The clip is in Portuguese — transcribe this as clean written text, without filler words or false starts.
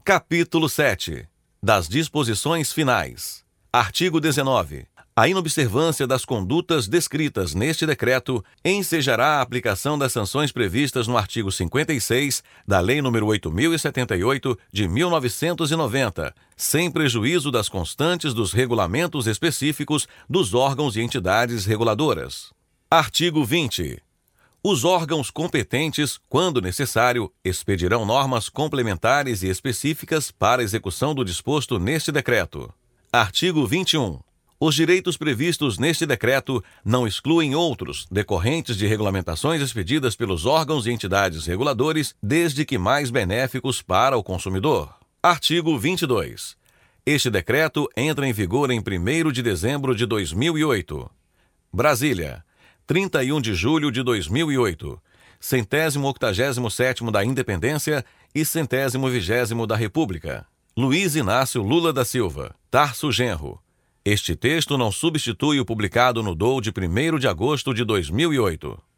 Capítulo 7. Das disposições finais. Artigo 19. A inobservância das condutas descritas neste decreto ensejará a aplicação das sanções previstas no artigo 56 da Lei nº 8.078, de 1990, sem prejuízo das constantes dos regulamentos específicos dos órgãos e entidades reguladoras. Artigo 20. Os órgãos competentes, quando necessário, expedirão normas complementares e específicas para a execução do disposto neste decreto. Artigo 21. Os direitos previstos neste decreto não excluem outros decorrentes de regulamentações expedidas pelos órgãos e entidades reguladores, desde que mais benéficos para o consumidor. Artigo 22. Este decreto entra em vigor em 1º de dezembro de 2008. Brasília, 31 de julho de 2008, 187º da Independência e 120º da República. Luiz Inácio Lula da Silva, Tarso Genro. Este texto não substitui o publicado no DOU de 1º de agosto de 2008.